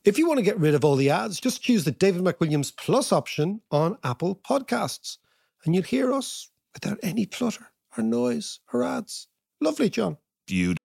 If you want to get rid of all the ads, just choose the David McWilliams Plus option on Apple Podcasts, and you'll hear us without any clutter or noise or ads. Lovely, John. Beautiful.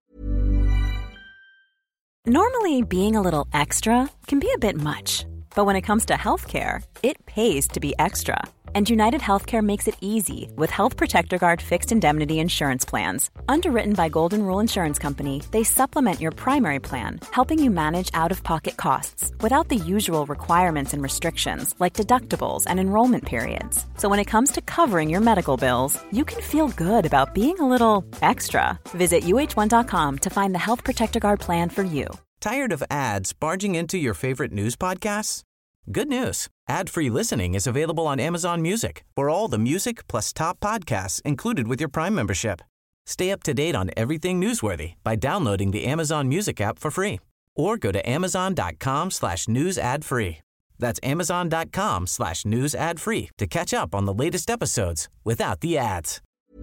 Normally, being a little extra can be a bit much, but when it comes to healthcare, it pays to be extra. And United Healthcare makes it easy with Health Protector Guard fixed indemnity insurance plans. Underwritten by Golden Rule Insurance Company, they supplement your primary plan, helping you manage out-of-pocket costs without the usual requirements and restrictions like deductibles and enrollment periods. So when it comes to covering your medical bills, you can feel good about being a little extra. Visit uh1.com to find the Health Protector Guard plan for you. Tired of ads barging into your favorite news podcasts? Good news. Ad-free listening is available on Amazon Music for all the music plus top podcasts included with your Prime membership. Stay up to date on everything newsworthy by downloading the Amazon Music app for free or go to amazon.com/news ad free. That's amazon.com/news ad free to catch up on the latest episodes without the ads.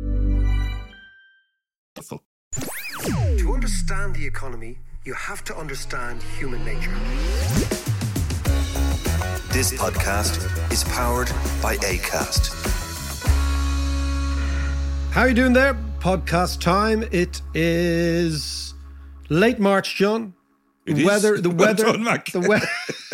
To understand the economy, you have to understand human nature. This podcast is powered by Acast. How are you doing there? Podcast time. It is late March, John. It The is. weather. Well done, Mac. The weather.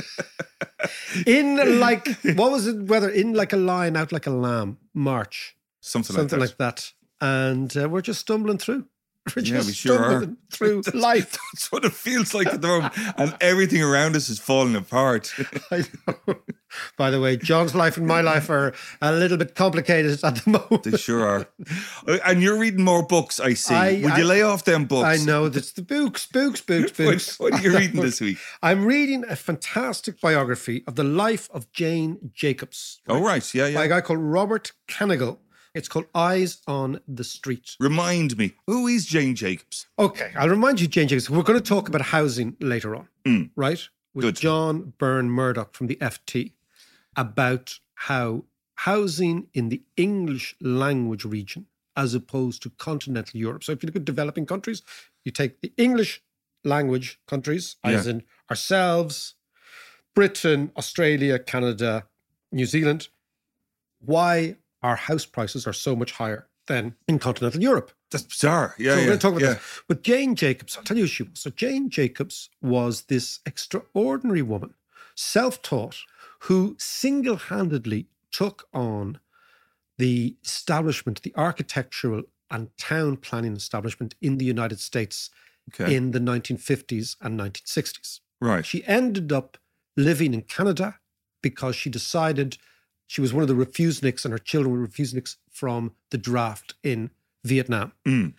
In like, what was it? Weather in like a lion, out like a lamb. March. Something like that. And we're just stumbling through. We're just we sure are. stumbling through life. That's what it feels like at the moment. And everything around us is falling apart. I know. By the way, John's life and my life are a little bit complicated at the moment. They sure are. And you're reading more books, I see. Would you lay off them books? I know. That's the books. What are you reading this week? I'm reading a fantastic biography of the life of Jane Jacobs. Oh, right. Yeah, By a yeah. guy called Robert Kanigal. It's called Eyes on the Street. Remind me, who is Jane Jacobs? Okay, I'll remind you, Jane Jacobs. We're going to talk about housing later on, right? With Good. John Byrne Murdoch from the FT about how housing in the English language region as opposed to continental Europe. So if you look at developing countries, you take the English language countries, as in ourselves, Britain, Australia, Canada, New Zealand. Why our house prices are so much higher than in continental Europe. That's bizarre. Yeah, So we're yeah. going to talk about yeah. that. But Jane Jacobs, I'll tell you who she was. So Jane Jacobs was this extraordinary woman, self-taught, who single-handedly took on the establishment, the architectural and town planning establishment in the United States in the 1950s and 1960s. Right. She ended up living in Canada because she decided she was one of the refuseniks and her children were refuseniks from the draft in Vietnam.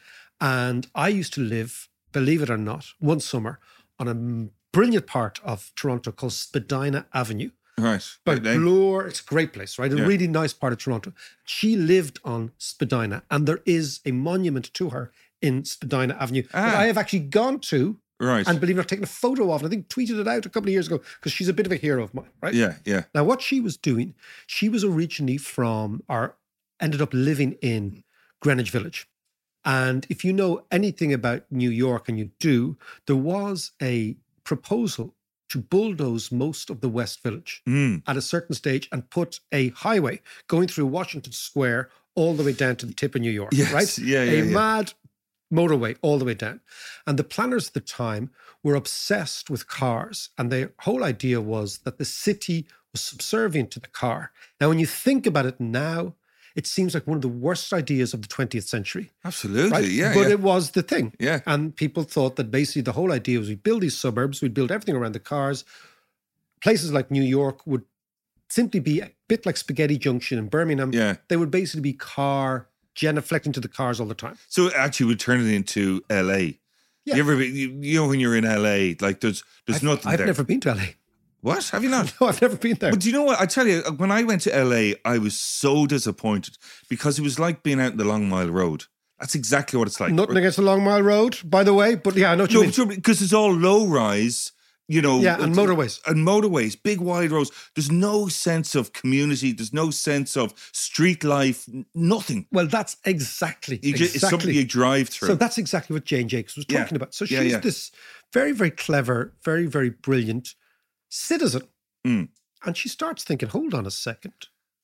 And I used to live, believe it or not, one summer on a brilliant part of Toronto called Spadina Avenue. Right. By Right name. Bloor, it's a great place, right? A Yeah. really nice part of Toronto. She lived on Spadina and there is a monument to her in Spadina Avenue that I have actually gone to Right. and believe it or not, taken a photo of, and I think tweeted it out a couple of years ago because she's a bit of a hero of mine, right? Yeah, yeah. Now, what she was doing, she was originally from, or ended up living in Greenwich Village. And if you know anything about New York, and you do, there was a proposal to bulldoze most of the West Village at a certain stage and put a highway going through Washington Square all the way down to the tip of New York, Yes. right? Yeah, yeah, A yeah. mad motorway all the way down. And the planners at the time were obsessed with cars. And their whole idea was that the city was subservient to the car. Now, when you think about it now, it seems like one of the worst ideas of the 20th century. Absolutely. Right? Yeah. But yeah. it was the thing. Yeah. And people thought that basically the whole idea was we'd build these suburbs, we'd build everything around the cars. Places like New York would simply be a bit like Spaghetti Junction in Birmingham. Yeah. They would basically be genuflecting to the cars all the time. So it actually would turn it into LA. Yeah. You ever you know when you're in LA, like there's nothing I've there. never been to LA. What? Have you not? No, I've never been there. But do you know what? I tell you, when I went to LA, I was so disappointed because it was like being out in the Long Mile Road. That's exactly what it's like. Nothing against the Long Mile Road, by the way, but yeah, I know what you mean. No, because it's all low rise, you know. Yeah, and motorways. And motorways, big wide roads. There's no sense of community. There's no sense of street life. Nothing. Well, that's exactly. It's something you drive through. So that's exactly what Jane Jacobs was talking about. So she's yeah. this very, very clever, very, very brilliant citizen. Mm. And she starts thinking, hold on a second.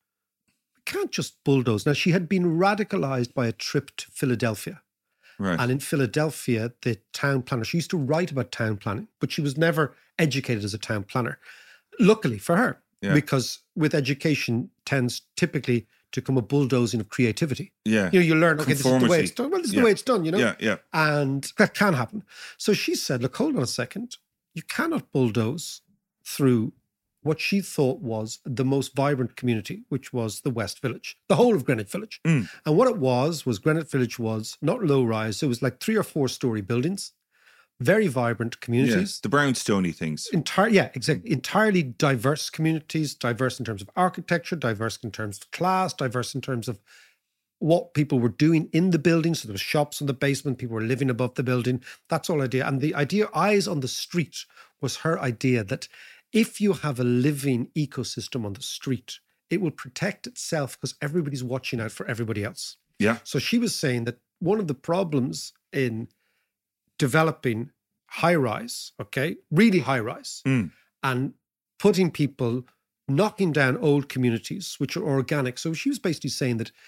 We can't just bulldoze. Now, she had been radicalized by a trip to Philadelphia. Right. And in Philadelphia, the town planner, she used to write about town planning, but she was never educated as a town planner. Luckily for her, because with education tends typically to come a bulldozing of creativity. Yeah. You learn, okay, this is the way it's done. Well, this is the way it's done, Yeah. And that can happen. So she said, look, hold on a second. You cannot bulldoze through what she thought was the most vibrant community, which was the West Village, the whole of Greenwich Village. Mm. And what it was Greenwich Village was not low rise. It was like 3 or 4 story buildings, very vibrant communities. Yes, the brownstony things. Exactly. Entirely diverse communities, diverse in terms of architecture, diverse in terms of class, diverse in terms of what people were doing in the building. So there was shops in the basement, people were living above the building. That's all idea. And the idea, eyes on the street, was her idea that if you have a living ecosystem on the street, it will protect itself because everybody's watching out for everybody else. Yeah. So she was saying that one of the problems in developing high rise, really high rise, and putting people, knocking down old communities, which are organic. So she was basically saying that,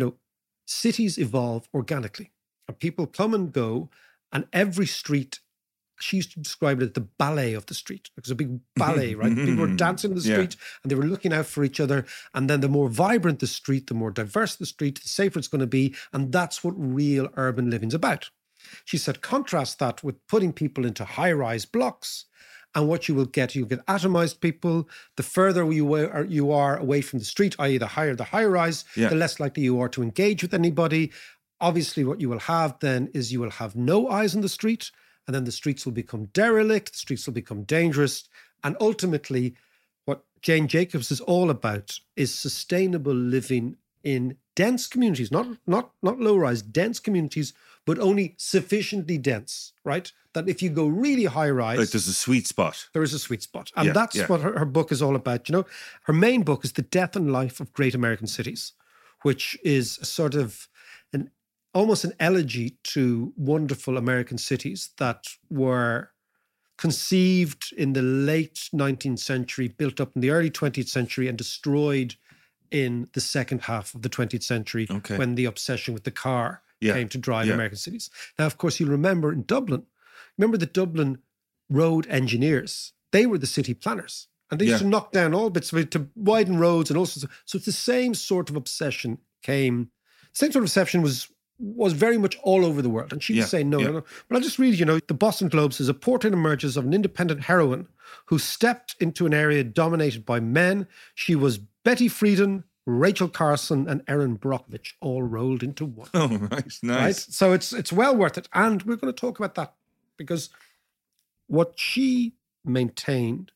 cities evolve organically and people come and go, and every street, she used to describe it as the ballet of the street. It was a big ballet, right? People were dancing in the street and they were looking out for each other. And then the more vibrant the street, the more diverse the street, the safer it's going to be. And that's what real urban living's about. She said, contrast that with putting people into high-rise blocks, and what you'll get atomized people. The further you are away from the street, i.e. the higher the high-rise, the less likely you are to engage with anybody. Obviously, what you will have then is you will have no eyes on the street, and then the streets will become derelict, the streets will become dangerous. And ultimately, what Jane Jacobs is all about is sustainable living in dense communities, not low-rise, dense communities, but only sufficiently dense, right? That if you go really high-rise... Like there's a sweet spot. There is a sweet spot. And that's what her book is all about. Her main book is The Death and Life of Great American Cities, which is a sort of almost an elegy to wonderful American cities that were conceived in the late 19th century, built up in the early 20th century, and destroyed in the second half of the 20th century when the obsession with the car came to drive American cities. Now, of course, you'll remember in Dublin, the Dublin road engineers, they were the city planners. And they used to knock down all bits of it to widen roads and all sorts of... So it's the same sort of obsession was very much all over the world. And she was saying, no. But I'll just read, the Boston Globe says, a portrait emerges of an independent heroine who stepped into an area dominated by men. She was Betty Friedan, Rachel Carson, and Erin Brockovich, all rolled into one. Oh, nice. Right? So it's well worth it. And we're going to talk about that because what she maintained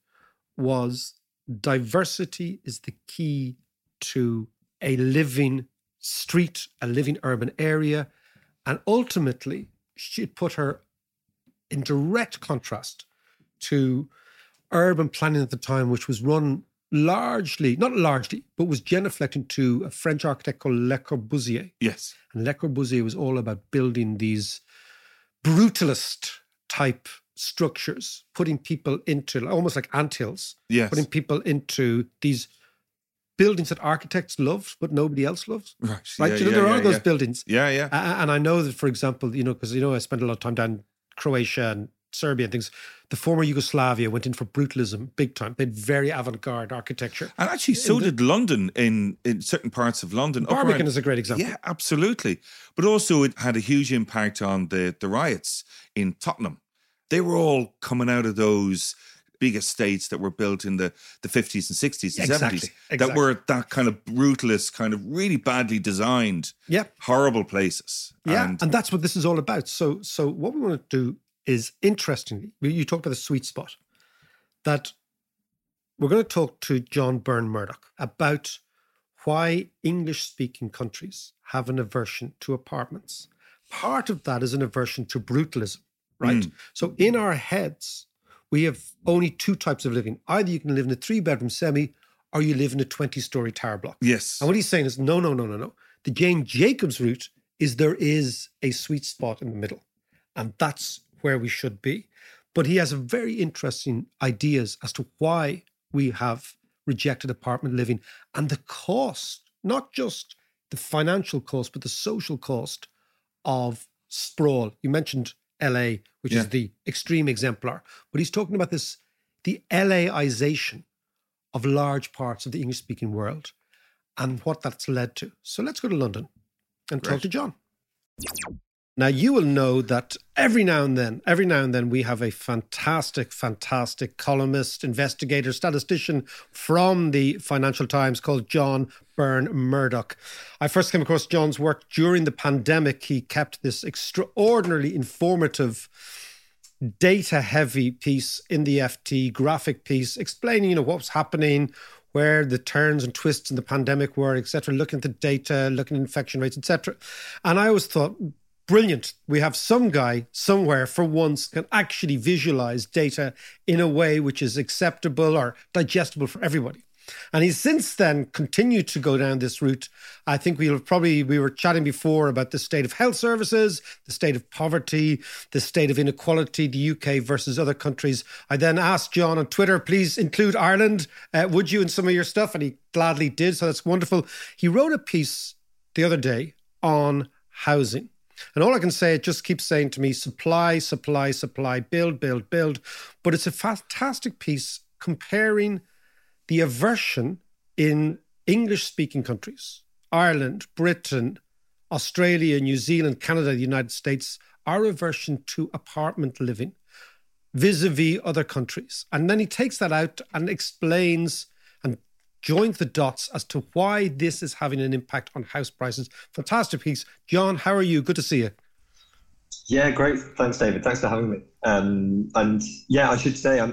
was diversity is the key to a living street, a living urban area. And ultimately, she put her in direct contrast to urban planning at the time, which was run not largely, but was genuflecting to a French architect called Le Corbusier. Yes. And Le Corbusier was all about building these brutalist type structures, putting people into, almost like anthills, putting people into these buildings that architects loved, but nobody else loves. Right? There are those buildings. Yeah. And I know that, for example, because I spent a lot of time down in Croatia and Serbia and things. The former Yugoslavia went in for brutalism big time. They had very avant-garde architecture. And actually, so did London in certain parts of London. Barbican is a great example. Yeah, absolutely. But also it had a huge impact on the riots in Tottenham. They were all coming out of those big estates that were built in the 50s and 60s and 70s that were that kind of brutalist, kind of really badly designed, horrible places. Yeah, and that's what this is all about. So what we want to do is, interestingly, you talked about the sweet spot, that we're going to talk to John Byrne Murdoch about why English-speaking countries have an aversion to apartments. Part of that is an aversion to brutalism, right? So in our heads, we have only 2 types of living. Either you can live in a 3-bedroom semi, or you live in a 20-story tower block. Yes. And what he's saying is, no. The Jane Jacobs route is there is a sweet spot in the middle. And that's where we should be. But he has a very interesting ideas as to why we have rejected apartment living and the cost, not just the financial cost, but the social cost of sprawl. You mentioned LA, which is the extreme exemplar, but he's talking about this, the LAization of large parts of the English-speaking world and what that's led to. So let's go to London and talk to John. Now, you will know that every now and then we have a fantastic columnist, investigator, statistician from the Financial Times called John Byrne-Murdoch. I first came across John's work during the pandemic. He kept this extraordinarily informative, data-heavy piece in the FT, graphic piece, explaining, what was happening, where the turns and twists in the pandemic were, etc., looking at the data, looking at infection rates, etc. And I always thought, brilliant. We have some guy somewhere for once can actually visualize data in a way which is acceptable or digestible for everybody. And he's since then continued to go down this route. I think we were chatting before about the state of health services, the state of poverty, the state of inequality, the UK versus other countries. I then asked John on Twitter, please include Ireland, would you, in some of your stuff? And he gladly did. So that's wonderful. He wrote a piece the other day on housing. And all I can say, it just keeps saying to me, supply, build. But it's a fantastic piece comparing the aversion in English-speaking countries, Ireland, Britain, Australia, New Zealand, Canada, the United States, our aversion to apartment living vis-a-vis other countries. And then he takes that out and explains and joins the dots as to why this is having an impact on house prices. Fantastic piece. John, how are you? Good to see you. Yeah, great. Thanks, David. Thanks for having me. And yeah, I should say, I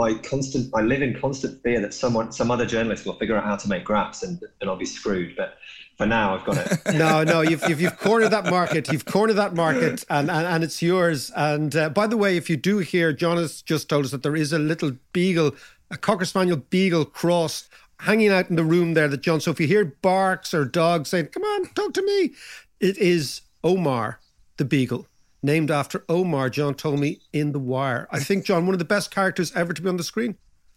live in constant fear that some other journalist will figure out how to make graphs and I'll be screwed. But for now, I've got it. No, you've cornered that market. You've cornered that market, and it's yours. And by the way, if you do hear, John has just told us that there is a little beagle, a Cocker Spaniel beagle cross hanging out in the room there. That John. So if you hear barks or dogs saying, "Come on, talk to me," it is Omar the beagle. Named after Omar, John told me, in The Wire. I think, John, one of the best characters ever to be on the screen.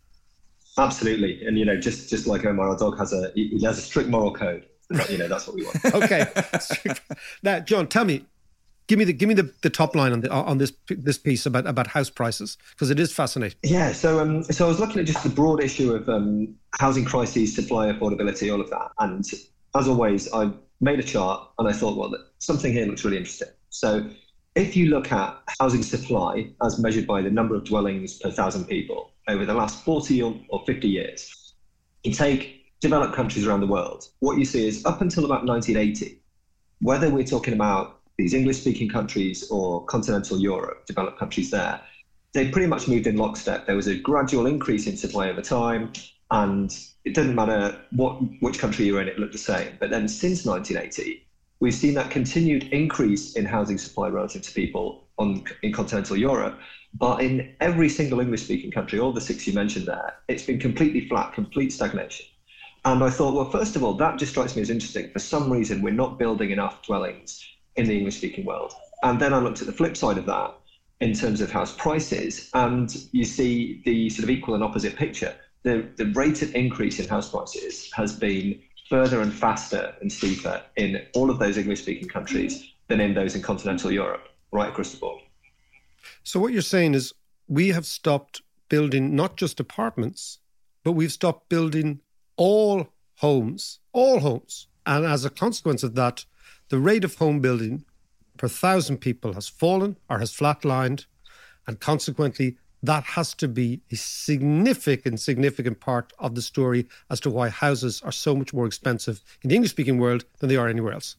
Absolutely. And, just like Omar, our dog has a strict moral code. That's what we want. Okay. Now, John, tell me, give me the top line on this piece about house prices, because it is fascinating. Yeah. So I was looking at just the broad issue of housing crises, supply, affordability, all of that. And as always, I made a chart and I thought, well, something here looks really interesting. So if you look at housing supply as measured by the number of dwellings per 1,000 people over the last 40 or 50 years, you take developed countries around the world, what you see is up until about 1980, whether we're talking about these English-speaking countries or continental Europe, developed countries there, they pretty much moved in lockstep. There was a gradual increase in supply over time, and it didn't matter which country you're in, it looked the same. But then since 1980, we've seen that continued increase in housing supply relative to people in continental Europe. But in every single English-speaking country, all the 6 you mentioned there, it's been completely flat, complete stagnation. And I thought, well, first of all, that just strikes me as interesting. For some reason, we're not building enough dwellings in the English-speaking world. And then I looked at the flip side of that in terms of house prices, and you see the sort of equal and opposite picture. The rate of increase in house prices has been further and faster and steeper in all of those English-speaking countries than in those in continental Europe, right across the board. So what you're saying is we have stopped building not just apartments, but we've stopped building all homes. And as a consequence of that, the rate of home building per 1,000 people has fallen or has flatlined, and consequently that has to be a significant part of the story as to why houses are so much more expensive in the English-speaking world than they are anywhere else.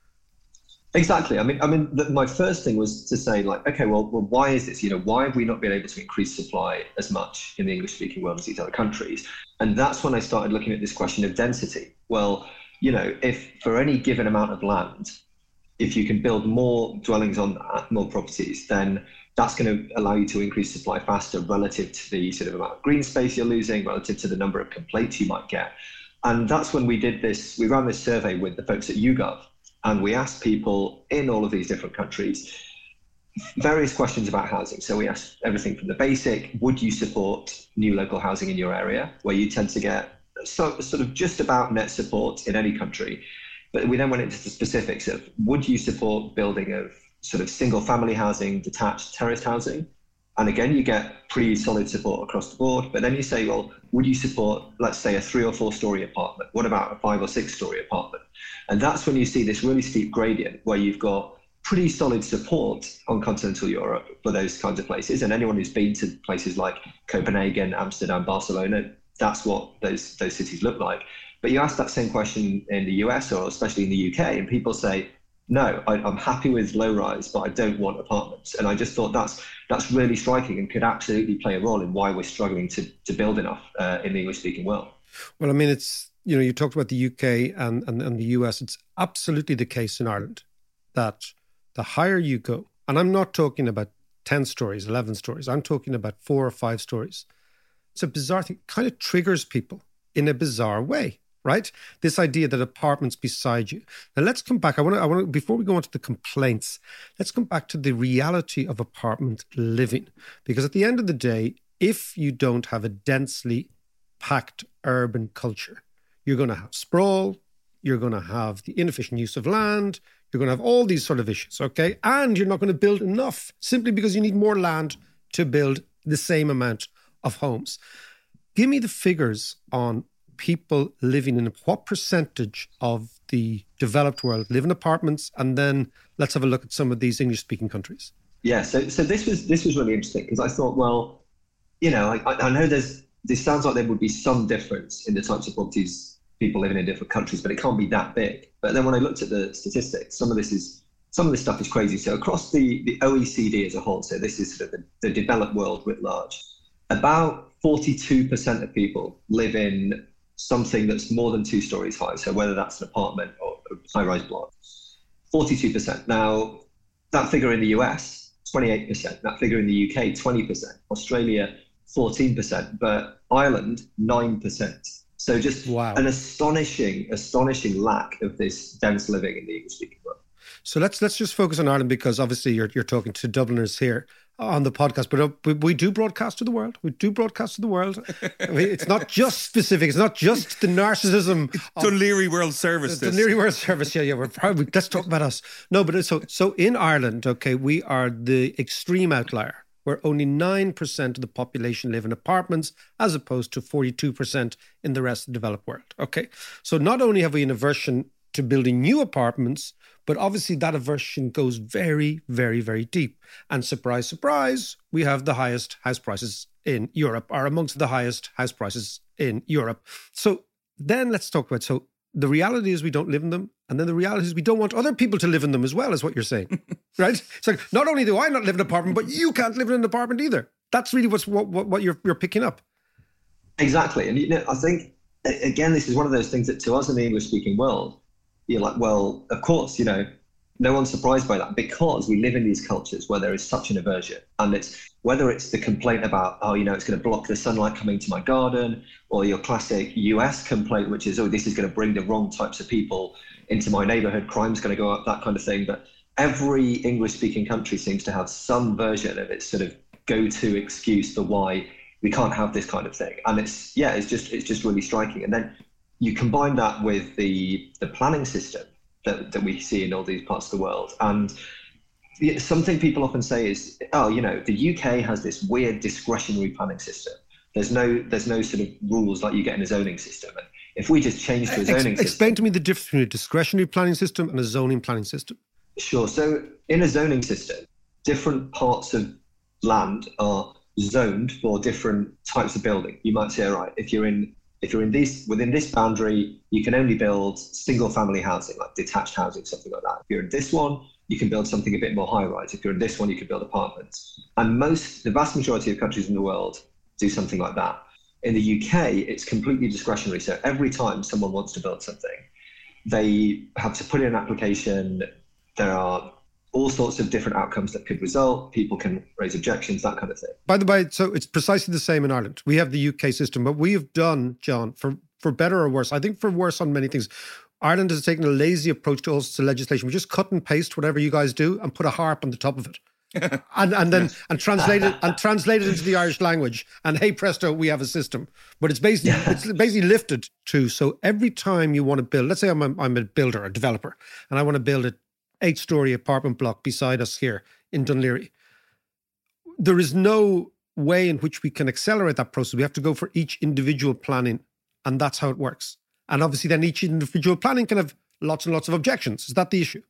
Exactly. My first thing was to say, okay, well, why is this? Why have we not been able to increase supply as much in the English-speaking world as these other countries? And that's when I started looking at this question of density. Well, if for any given amount of land, if you can build more dwellings on that, more properties, then that's going to allow you to increase supply faster relative to the sort of amount of green space you're losing, relative to the number of complaints you might get. And that's when we ran this survey with the folks at YouGov, and we asked people in all of these different countries, various questions about housing. So we asked everything from the basic, would you support new local housing in your area, where you tend to get sort of just about net support in any country. But we then went into the specifics of, would you support building of sort of single family housing, detached terraced housing? And again, you get pretty solid support across the board. But then you say, well, would you support, let's say, a 3 or 4 story apartment? What about a 5 or 6 story apartment? And that's when you see this really steep gradient where you've got pretty solid support on continental Europe for those kinds of places. And anyone who's been to places like Copenhagen, Amsterdam, Barcelona, that's what those cities look like. But you ask that same question in the US or especially in the UK, and people say, no, I'm happy with low rise, but I don't want apartments. And I just thought that's really striking and could absolutely play a role in why we're struggling to build enough in the English speaking world. Well, I mean, it's, you know, you talked about the UK and the US. It's absolutely the case in Ireland that the higher you go, and I'm not talking about 10 stories, 11 stories, I'm talking about 4 or 5 stories. It's a bizarre thing. It kind of triggers people in a bizarre way. Right? This idea that apartments beside you. Now let's come back. I want to, before we go on to the complaints, let's come back to the reality of apartment living. Because at the end of the day, if you don't have a densely packed urban culture, you're going to have sprawl, you're going to have the inefficient use of land, you're going to have all these sort of issues, okay? And you're not going to build enough simply because you need more land to build the same amount of homes. Give me the figures on people living in what percentage of the developed world live in apartments, and then let's have a look at some of these English-speaking countries. Yeah, so this was really interesting because I thought, well, you know, I know this sounds like there would be some difference in the types of properties people living in different countries, but it can't be that big. But then when I looked at the statistics, some of this stuff is crazy. So across the OECD as a whole, so this is sort of the developed world writ large, about 42% of people live in something that's more than 2 stories high. So whether that's an apartment or a high-rise block, 42%. Now, that figure in the US, 28%. That figure in the UK, 20%. Australia, 14%. But Ireland, 9%. So just an astonishing lack of this dense living in the English-speaking world. So let's just focus on Ireland, because obviously you're talking to Dubliners here on the podcast, but we do broadcast to the world. It's not just specific. It's not just the narcissism. Dunleary World Service. Dunleary World Service. Yeah. We're probably, let's talk about us. No, but so in Ireland, okay, we are the extreme outlier, where only 9% of the population live in apartments, as opposed to 42% in the rest of the developed world. Okay, so not only have we an aversion to building new apartments, but obviously that aversion goes very, very, very deep. And surprise, surprise, we have the highest house prices in Europe, are amongst the highest house prices in Europe. So then let's talk about, so the reality is we don't live in them. And then the reality is we don't want other people to live in them as well, is what you're saying, right? It's like, not only do I not live in an apartment, but you can't live in an apartment either. That's really what you're picking up. Exactly. And, you know, I think, again, this is one of those things that to us in the English-speaking world, you're like, well, of course, you know, no one's surprised by that, because we live in these cultures where there is such an aversion. And it's whether it's the complaint about, oh, you know, it's going to block the sunlight coming to my garden, or your classic US complaint, which is, oh, this is going to bring the wrong types of people into my neighborhood, crime's going to go up, that kind of thing. But every English-speaking country seems to have some version of its sort of go-to excuse for why we can't have this kind of thing. And it's just really striking. And then you combine that with the planning system that we see in all these parts of the world. And something people often say is, oh, you know, the UK has this weird discretionary planning system. There's no sort of rules like you get in a zoning system. And if we just change to a zoning system... Explain to me the difference between a discretionary planning system and a zoning planning system. Sure. So in a zoning system, different parts of land are zoned for different types of building. You might say, all right, if you're within this boundary, you can only build single family housing, like detached housing, something like that. If you're in this one, you can build something a bit more high rise. If you're in this one, you can build apartments. And the vast majority of countries in the world do something like that. In the UK, it's completely discretionary. So every time someone wants to build something, they have to put in an application. There are all sorts of different outcomes that could result. People can raise objections, that kind of thing. By the way, so it's precisely the same in Ireland. We have the UK system, but we have done, John, for better or worse, I think for worse on many things, Ireland has taken a lazy approach to all sorts of legislation. We just cut and paste whatever you guys do and put a harp on the top of it. and translate it into the Irish language, and hey presto, we have a system. But it's basically lifted to, so every time you want to build, let's say I'm a builder, a developer, and I want to build a 8-story apartment block beside us here in Dunleary. There is no way in which we can accelerate that process. We have to go for each individual planning, and that's how it works. And obviously then each individual planning can have lots and lots of objections. Is that the issue?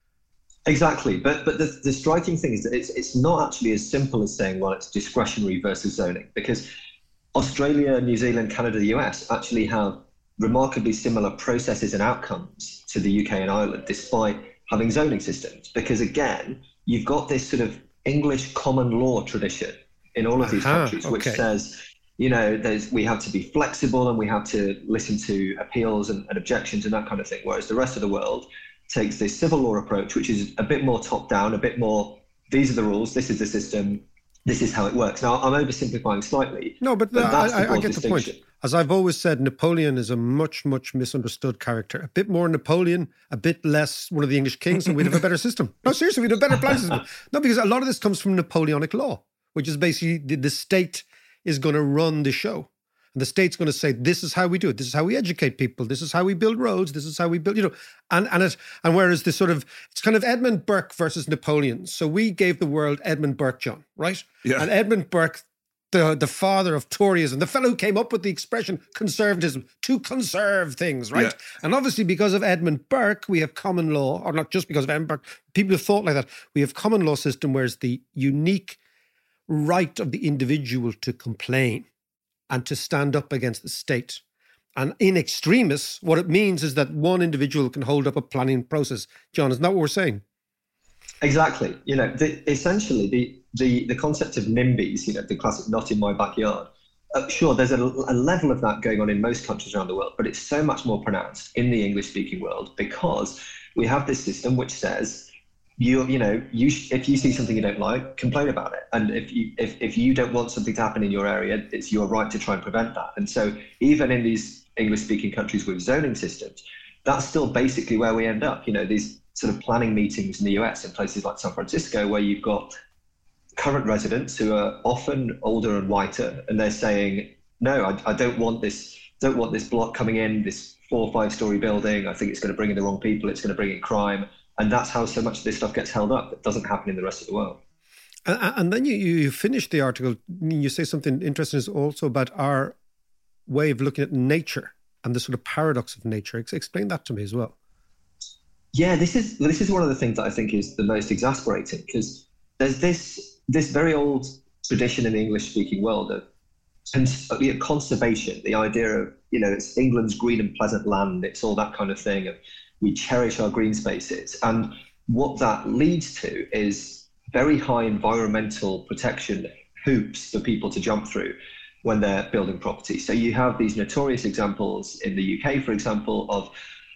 Exactly. But the striking thing is that it's not actually as simple as saying, well, it's discretionary versus zoning, because Australia, New Zealand, Canada, the US actually have remarkably similar processes and outcomes to the UK and Ireland, despite having zoning systems. Because again, you've got this sort of English common law tradition in all of these countries, which says, we have to be flexible and we have to listen to appeals and objections and that kind of thing. Whereas the rest of the world takes this civil law approach, which is a bit more top down, a bit more, these are the rules, this is the system, this is how it works. Now, I'm oversimplifying slightly. No, but I get the point. As I've always said, Napoleon is a much, much misunderstood character. A bit more Napoleon, a bit less one of the English kings, and we'd have a better system. No, seriously, we'd have a better planning system. No, because a lot of this comes from Napoleonic law, which is basically the state is going to run the show. And the state's going to say, this is how we do it. This is how we educate people. This is how we build roads. This is how we build, and whereas this sort of, it's kind of Edmund Burke versus Napoleon. So we gave the world Edmund Burke, John, right? Yeah. And Edmund Burke, the father of Toryism, the fellow who came up with the expression conservatism, to conserve things, right? Yeah. And obviously because of Edmund Burke, we have common law, or not just because of Edmund Burke, people have thought like that. We have common law system, whereas the unique right of the individual to complain and to stand up against the state. And in extremis, what it means is that one individual can hold up a planning process. John, isn't that what we're saying? Exactly. Essentially, the concept of NIMBYs, the classic not in my backyard, sure, there's a level of that going on in most countries around the world, but it's so much more pronounced in the English-speaking world because we have this system which says, if you see something you don't like, complain about it. And if you don't want something to happen in your area, it's your right to try and prevent that. And so even in these English-speaking countries with zoning systems, that's still basically where we end up. These sort of planning meetings in the US in places like San Francisco, where you've got current residents who are often older and whiter, and they're saying, no, I don't want this block coming in, this 4 or 5-story building. I think it's going to bring in the wrong people. It's going to bring in crime. And that's how so much of this stuff gets held up. It doesn't happen in the rest of the world. And then you finish the article, you say something interesting is also about our way of looking at nature and the sort of paradox of nature. Explain that to me as well. Yeah, this is one of the things that I think is the most exasperating, because there's this very old tradition in the English-speaking world of conservation, the idea of, it's England's green and pleasant land, it's all that kind of thing. We cherish our green spaces. And what that leads to is very high environmental protection hoops for people to jump through when they're building property. So you have these notorious examples in the UK, for example, of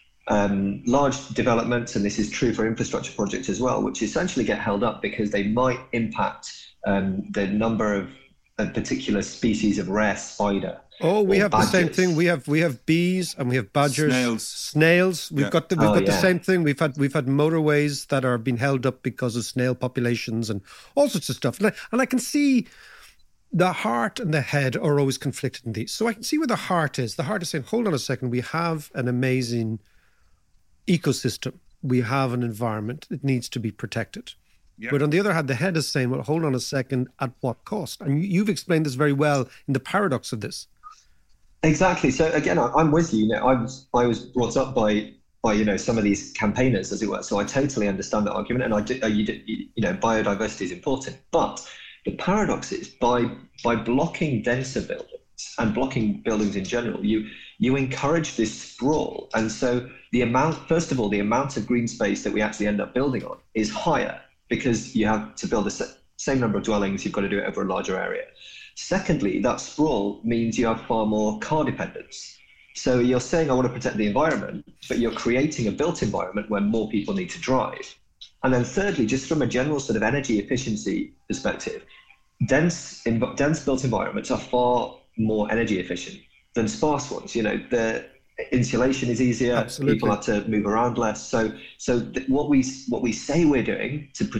large developments, and this is true for infrastructure projects as well, which essentially get held up because they might impact the number of a particular species of rare spider. Oh, we have badgers. The same thing. We have bees and we have badgers, snails. We've got the same thing. We've had motorways that are being held up because of snail populations and all sorts of stuff. And I can see the heart and the head are always conflicted in these. So I can see where the heart is. The heart is saying, hold on a second, we have an amazing ecosystem. We have an environment. It needs to be protected. Yep. But on the other hand, the head is saying, well, hold on a second, at what cost? And you've explained this very well in the paradox of this. Exactly. So again, I'm with you. I was brought up by some of these campaigners, as it were. So I totally understand that argument, and biodiversity is important. But the paradox is by blocking denser buildings and blocking buildings in general, you encourage this sprawl, and so the amount of green space that we actually end up building on is higher because you have to build the same number of dwellings. You've got to do it over a larger area. Secondly, that sprawl means you have far more car dependence. So you're saying, I want to protect the environment, but you're creating a built environment where more people need to drive. And then thirdly, just from a general sort of energy efficiency perspective, dense built environments are far more energy efficient than sparse ones. The insulation is easier. Absolutely. People have to move around less. So what we say we're doing to protect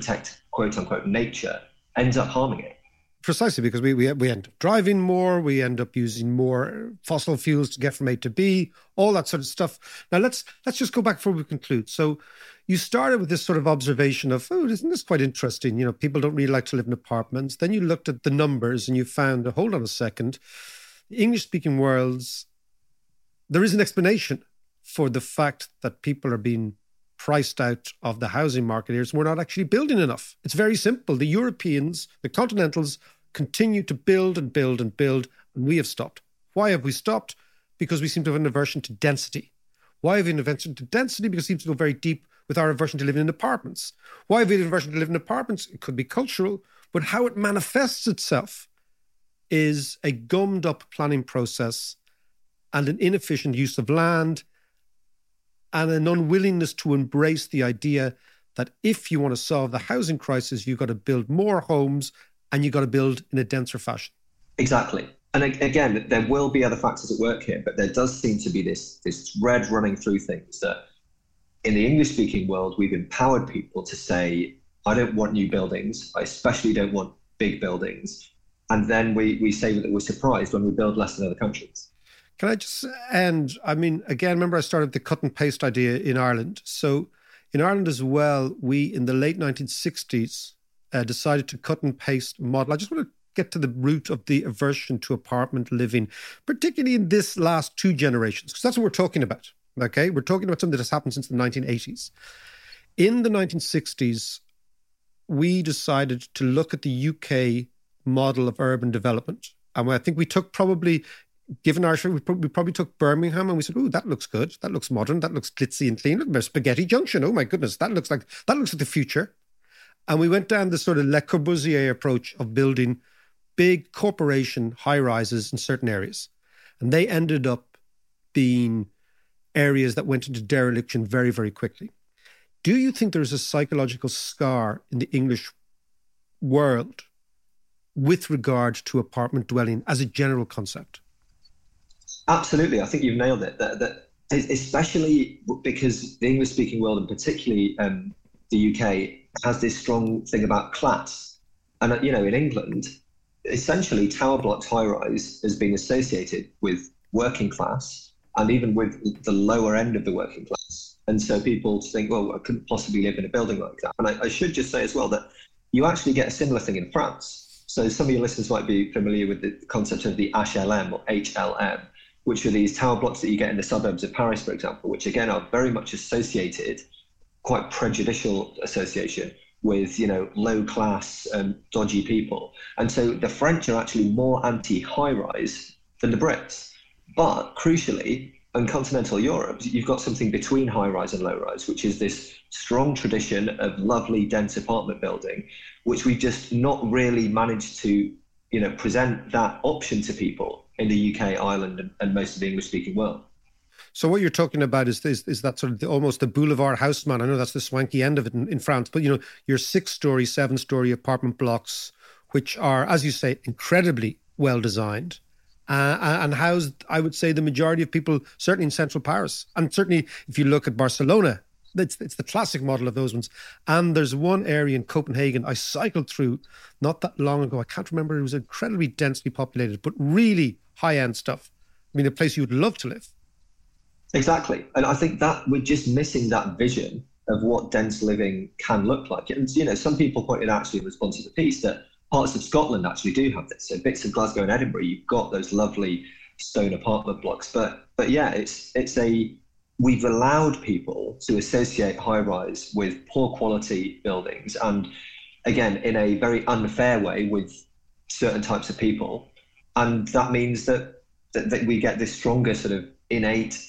quote unquote nature ends up harming it. Precisely, because we end up driving more, we end up using more fossil fuels to get from A to B, all that sort of stuff. Now, let's just go back before we conclude. So you started with this sort of observation of, oh, isn't this quite interesting? You know, people don't really like to live in apartments. Then you looked at the numbers and you found, hold on a second, English-speaking worlds, there is an explanation for the fact that people are being priced out of the housing market here. So we're not actually building enough. It's very simple. The Europeans, the continentals, continue to build and build and build, and we have stopped. Why have we stopped? Because we seem to have an aversion to density. Why have we an aversion to density? Because it seems to go very deep with our aversion to living in apartments. Why have we an aversion to living in apartments? It could be cultural, but how it manifests itself is a gummed up planning process and an inefficient use of land and an unwillingness to embrace the idea that if you want to solve the housing crisis, you've got to build more homes and you've got to build in a denser fashion. Exactly. And again, there will be other factors at work here, but there does seem to be this thread running through things that in the English-speaking world, we've empowered people to say, I don't want new buildings. I especially don't want big buildings. And then we say that we're surprised when we build less than other countries. Can I just end? I mean, again, remember I started the cut and paste idea in Ireland. So in Ireland as well, we in the late 1960s decided to cut and paste model. I just want to get to the root of the aversion to apartment living, particularly in this last two generations, because that's what we're talking about. Okay, we're talking about something that has happened since the 1980s. In the 1960s, we decided to look at the UK model of urban development. And I think we took probably... Given our, we probably took Birmingham and we said, "Oh, that looks good. That looks modern. That looks glitzy and clean. Look, there's Spaghetti Junction. Oh my goodness, that looks like the future." And we went down this sort of Le Corbusier approach of building big corporation high rises in certain areas, and they ended up being areas that went into dereliction very, very quickly. Do you think there's a psychological scar in the English world with regard to apartment dwelling as a general concept? Absolutely. I think you've nailed it. That especially because the English-speaking world, and particularly the UK, has this strong thing about class. And, you know, in England, essentially tower blocks high-rise has been associated with working class and even with the lower end of the working class. And so people think, well, I couldn't possibly live in a building like that. And I should just say as well that you actually get a similar thing in France. So some of your listeners might be familiar with the concept of the HLM or HLM, which are these tower blocks that you get in the suburbs of Paris, for example, which again are very much associated, quite prejudicial association with, you know, low class dodgy people. And so the French are actually more anti-high-rise than the Brits. But crucially, in continental Europe, you've got something between high-rise and low-rise, which is this strong tradition of lovely, dense apartment building, which we've just not really managed to, you know, present that option to people in the UK, Ireland, and most of the English-speaking world. So what you're talking about is that sort of almost the boulevard houseman. I know that's the swanky end of it in France, but, you know, your 6-story, 7-story apartment blocks, which are, as you say, incredibly well designed, and house, I would say, the majority of people, certainly in central Paris. And certainly if you look at Barcelona, it's the classic model of those ones. And there's one area in Copenhagen I cycled through not that long ago. I can't remember. It was incredibly densely populated, but really high-end stuff. I mean, a place you would love to live. Exactly. And I think that we're just missing that vision of what dense living can look like. And, you know, some people pointed out actually in response to the piece that parts of Scotland actually do have this. So bits of Glasgow and Edinburgh, you've got those lovely stone apartment blocks. But yeah, we've allowed people to associate high-rise with poor quality buildings. And again, in a very unfair way with certain types of people. And that means that we get this stronger sort of innate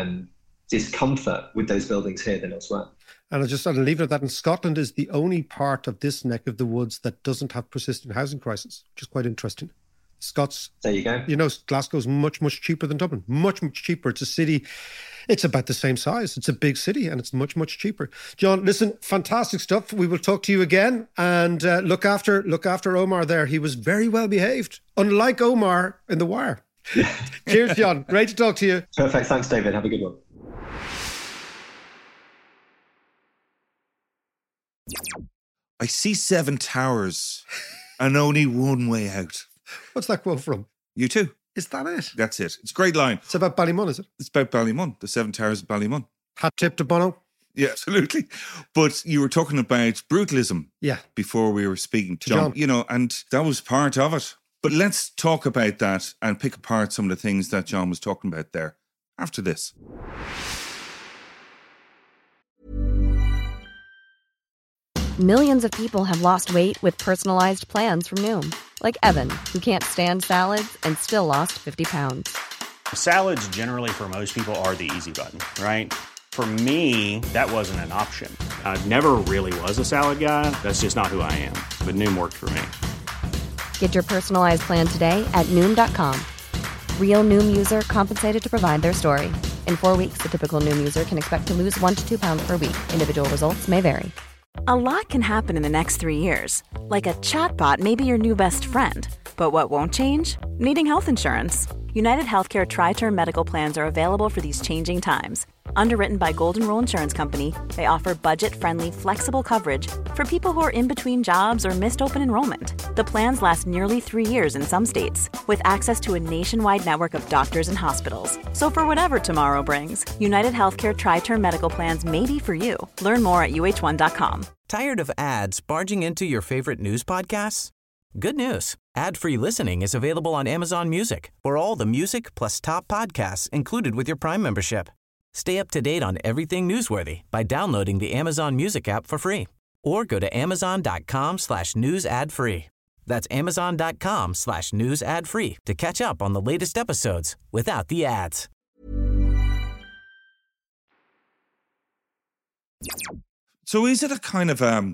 discomfort with those buildings here than elsewhere. And I'll leave it at that. And Scotland is the only part of this neck of the woods that doesn't have persistent housing crisis, which is quite interesting. Scots, there you go. You know, Glasgow's much, much cheaper than Dublin. Much, much cheaper. It's a city. It's about the same size. It's a big city and it's much, much cheaper. John, listen, fantastic stuff. We will talk to you again, and look after Omar there. He was very well behaved, unlike Omar in The Wire. Cheers, John. Great to talk to you. Perfect. Thanks, David. Have a good one. I see 7 towers and only one way out. What's that quote from? U2. Is that it? That's it. It's a great line. It's about Ballymun, is it? It's about Ballymun, the 7 towers of Ballymun. Hat tip to Bono? Yeah, absolutely. But you were talking about brutalism Yeah. before we were speaking to John. John, and that was part of it. But let's talk about that and pick apart some of the things that John was talking about there after this. Millions of people have lost weight with personalized plans from Noom. Like Evan, who can't stand salads and still lost 50 pounds. Salads generally for most people are the easy button, right? For me, that wasn't an option. I never really was a salad guy. That's just not who I am. But Noom worked for me. Get your personalized plan today at Noom.com. Real Noom user compensated to provide their story. In 4 weeks, the typical Noom user can expect to lose 1 to 2 pounds per week. Individual results may vary. A lot can happen in the next 3 years. Like a chatbot may be your new best friend. But what won't change? Needing health insurance. United Healthcare Tri-Term Medical Plans are available for these changing times. Underwritten by Golden Rule Insurance Company, they offer budget-friendly, flexible coverage for people who are in between jobs or missed open enrollment. The plans last nearly 3 years in some states, with access to a nationwide network of doctors and hospitals. So for whatever tomorrow brings, United Healthcare Tri-Term Medical Plans may be for you. Learn more at uh1.com. Tired of ads barging into your favorite news podcasts? Good news. Ad-free listening is available on Amazon Music for all the music plus top podcasts included with your Prime membership. Stay up to date on everything newsworthy by downloading the Amazon Music app for free or go to amazon.com/news ad free. That's amazon.com/news ad free to catch up on the latest episodes without the ads. So is it a kind of an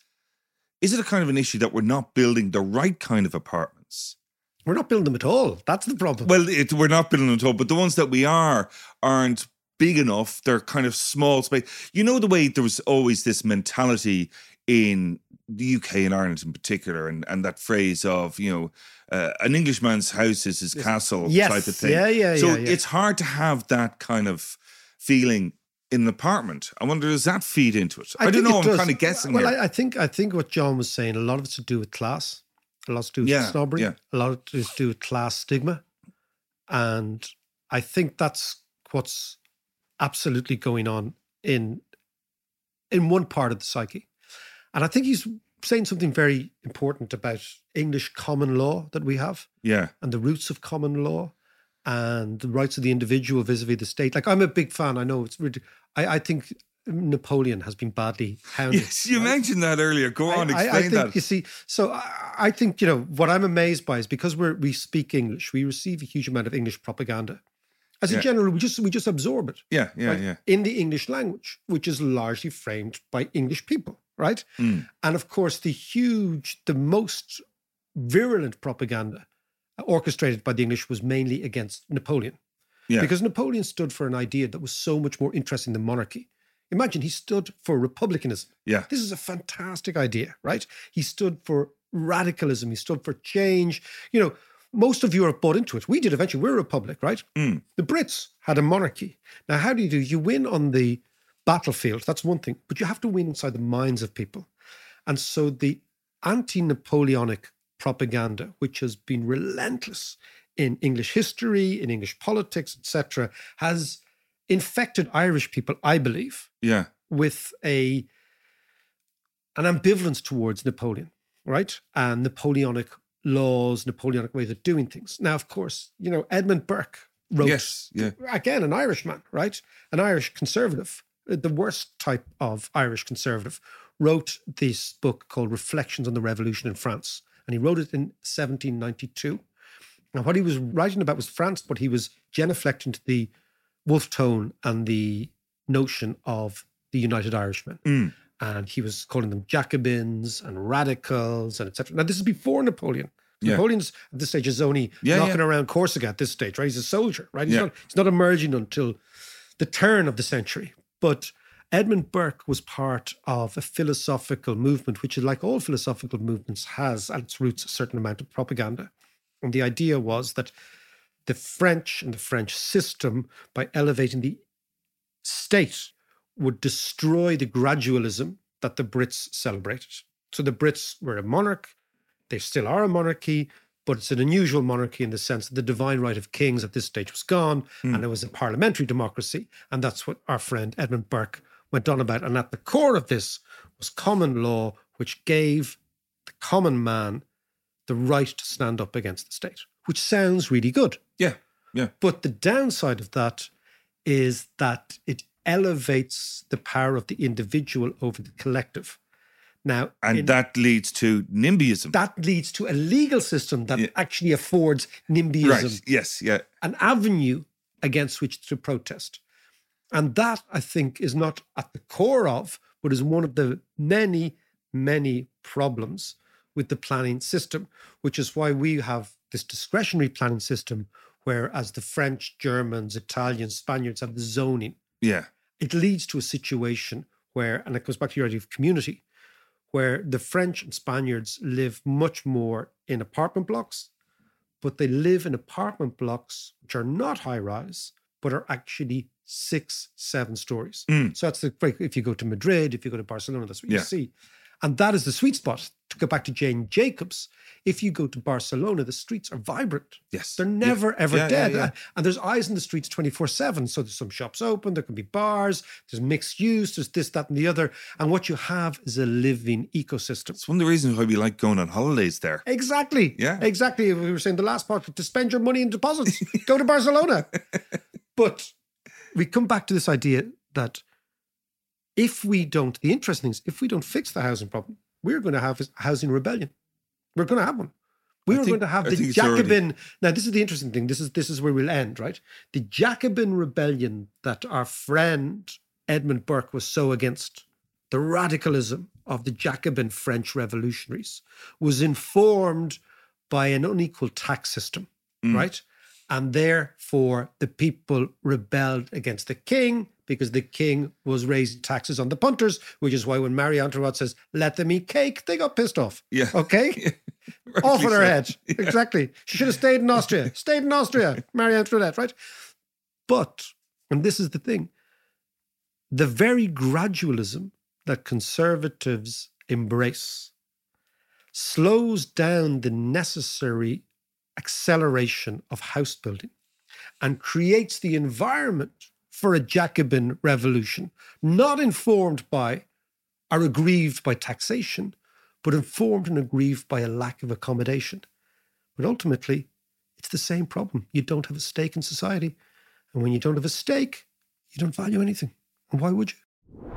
issue that we're not building the right kind of apartments? We're not building them at all. That's the problem. Well, we're not building them at all, but the ones that we aren't big enough. They're kind of small space. You know, the way there was always this mentality in the UK and Ireland in particular, and that phrase of, an Englishman's house is his castle type of thing. Yeah. So it's hard to have that kind of feeling in an apartment. I wonder, does that feed into it? I don't know. I'm kind of guessing. Well, here. I think what John was saying, a lot of it's to do with class, a lot to do with snobbery, a lot of it's to do with class stigma. And I think that's what's absolutely going on in one part of the psyche. And I think he's saying something very important about English common law that we have. Yeah. And the roots of common law and the rights of the individual vis-a-vis the state. Like, I'm a big fan. I know it's I think Napoleon has been badly hounded. Yes, you mentioned that earlier. Go on, explain that. You see, so I think, what I'm amazed by is because we speak English, we receive a huge amount of English propaganda. As a general, we just absorb it. Yeah. In the English language, which is largely framed by English people, right? Mm. And of course, the most virulent propaganda orchestrated by the English was mainly against Napoleon. Yeah. Because Napoleon stood for an idea that was so much more interesting than monarchy. Imagine, he stood for republicanism. Yeah. This is a fantastic idea, right? He stood for radicalism. He stood for change. Most of Europe bought into it. We did eventually. We're a republic, right? Mm. The Brits had a monarchy. Now, how do? You win on the battlefield. That's one thing. But you have to win inside the minds of people. And so the anti-Napoleonic propaganda, which has been relentless in English history, in English politics, etc., has infected Irish people, I believe, with an ambivalence towards Napoleon, right? And Napoleonic laws, Napoleonic ways of doing things. Now, of course, Edmund Burke wrote, again, an Irishman, right? An Irish conservative, the worst type of Irish conservative, wrote this book called Reflections on the Revolution in France. And he wrote it in 1792. And what he was writing about was France, but he was genuflecting to the wolf tone and the notion of the United Irishmen. Mm. And he was calling them Jacobins and radicals and etc. Now, this is before Napoleon. Yeah. Napoleon's at this stage is only knocking around Corsica at this stage, right? He's a soldier, right? He's not emerging until the turn of the century. But Edmund Burke was part of a philosophical movement, which, like all philosophical movements, has at its roots a certain amount of propaganda. And the idea was that the French and the French system, by elevating the state, would destroy the gradualism that the Brits celebrated. So the Brits were a monarch. They still are a monarchy, but it's an unusual monarchy in the sense that the divine right of kings at this stage was gone, and it was a parliamentary democracy. And that's what our friend Edmund Burke went on about. And at the core of this was common law, which gave the common man the right to stand up against the state, which sounds really good. Yeah. But the downside of that is that it elevates the power of the individual over the collective. Now, that leads to NIMBYism. That leads to a legal system that actually affords NIMBYism Right. Yes. Yeah. an avenue against which to protest. And that, I think, is not at the core of, but is one of the many, many problems with the planning system, which is why we have this discretionary planning system, whereas the French, Germans, Italians, Spaniards have the zoning. Yeah. It leads to a situation where, and it goes back to your idea of community, where the French and Spaniards live much more in apartment blocks, but they live in apartment blocks which are not high-rise, but are actually 6-7 stories. So that's the break. If you go to Madrid, if you go to Barcelona, that's what you see. And that is the sweet spot. To go back to Jane Jacobs, if you go to Barcelona, the streets are vibrant. Yes. They're never, ever dead. Yeah. And there's eyes in the streets 24/7. So there's some shops open, there can be bars, there's mixed use, there's this, that, and the other. And what you have is a living ecosystem. It's one of the reasons why we like going on holidays there. Exactly. Yeah. Exactly. We were saying the last part, to spend your money in deposits, go to Barcelona. But we come back to this idea that the interesting thing is, if we don't fix the housing problem, we're going to have a housing rebellion. We're going to have one. We're going to have the Jacobin. Now, this is the interesting thing. This is where we'll end, right? The Jacobin rebellion that our friend Edmund Burke was so against, the radicalism of the Jacobin French revolutionaries, was informed by an unequal tax system, right? And therefore, the people rebelled against the king because the king was raising taxes on the punters, which is why when Marie Antoinette says, let them eat cake, they got pissed off. Yeah. Okay? Off on her head. Yeah. Exactly. She should have stayed in Austria. Marie Antoinette, right? But, and this is the thing, the very gradualism that conservatives embrace slows down the necessary acceleration of house building and creates the environment for a Jacobin revolution, not informed by or aggrieved by taxation, but informed and aggrieved by a lack of accommodation. But ultimately, it's the same problem. You don't have a stake in society. And when you don't have a stake, you don't value anything. And why would you?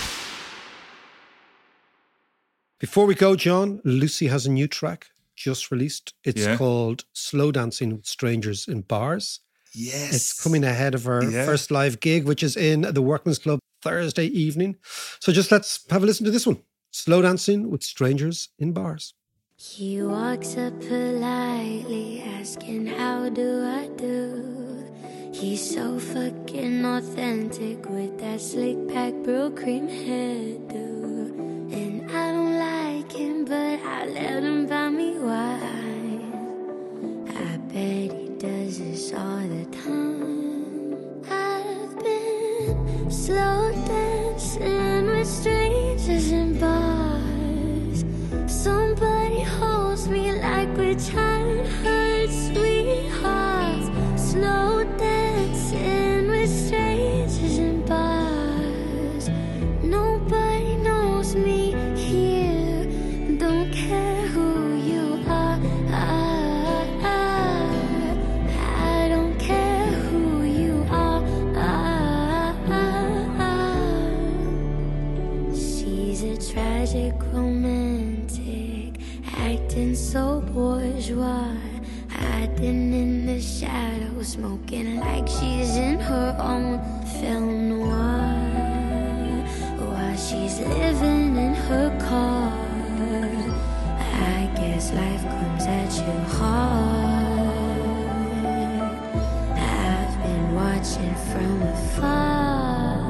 Before we go, John, Lucy has a new track just released. It's called Slow Dancing with Strangers in Bars. Yes. It's coming ahead of our first live gig, which is in the Workman's Club Thursday evening. So just let's have a listen to this one. Slow Dancing with Strangers in Bars. He walks up politely, asking, how do I do? He's so fucking authentic with that slick back bro cream hairdo. And I don't like him, but I let him buy me wine. I bet he does this all the time. I've been slow dancing with strangers in bars. Somebody holds me like we're childhood sweethearts. Slow dancing with strangers in bars. Nobody knows me here. Don't care who you are. I don't care who you are. She's a tragic romantic, acting so bourgeois, hiding in the shadows, smoking like she's in her own film noir, while she's living in her car. I guess life comes at you hard. I've been watching from afar,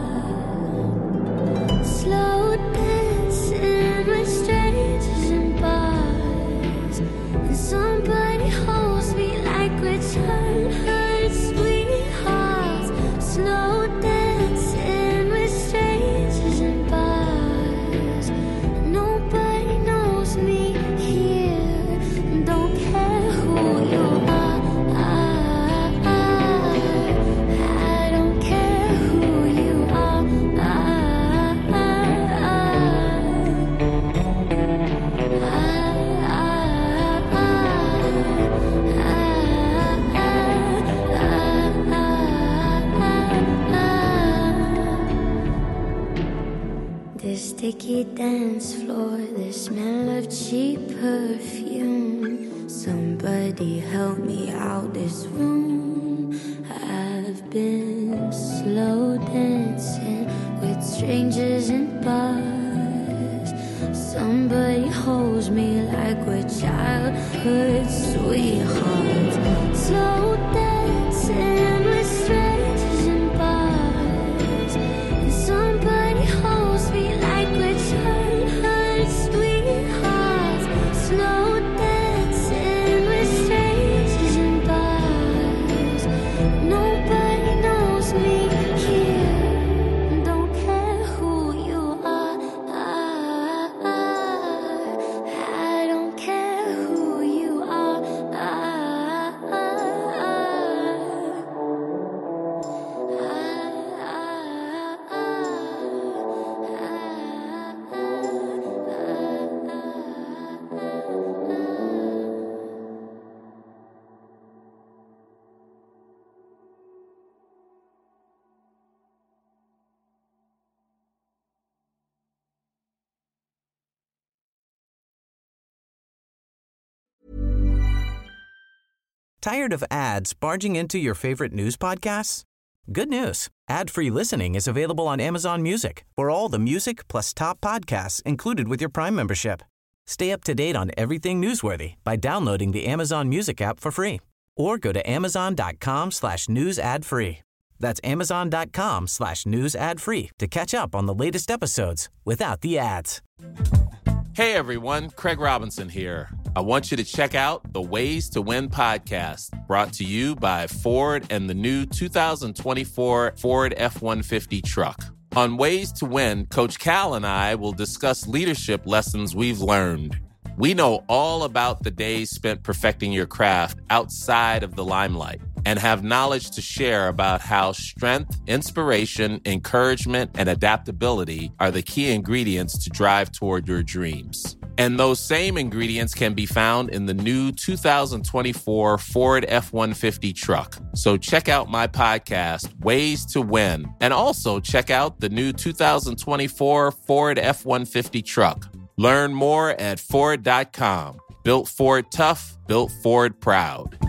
slow dancing with strangers in bars. And somebody holds me like we're childhood sweethearts. Slow dancing with strangers in bars. Nobody knows sticky dance floor, the smell of cheap perfume. Somebody help me out this room. I've been slow dancing with strangers in bars. Somebody holds me like we're childhood sweethearts. Slow dancing with strangers in bars. And somebody holds me like we're childhood sweethearts. Slow dancing with strangers in bars. Nobody knows me here. Don't care who you are. I don't care who you are. Tired of ads barging into your favorite news podcasts? Good news. Ad-free listening is available on Amazon Music for all the music plus top podcasts included with your Prime membership. Stay up to date on everything newsworthy by downloading the Amazon Music app for free or go to amazon.com/news ad free. That's amazon.com/news ad free to catch up on the latest episodes without the ads. Hey everyone, Craig Robinson here. I want you to check out the Ways to Win podcast, brought to you by Ford and the new 2024 Ford F-150 truck. On Ways to Win, Coach Cal and I will discuss leadership lessons we've learned. We know all about the days spent perfecting your craft outside of the limelight and have knowledge to share about how strength, inspiration, encouragement, and adaptability are the key ingredients to drive toward your dreams. And those same ingredients can be found in the new 2024 Ford F-150 truck. So check out my podcast, Ways to Win, and also check out the new 2024 Ford F-150 truck. Learn more at Ford.com. Built Ford tough, built Ford proud.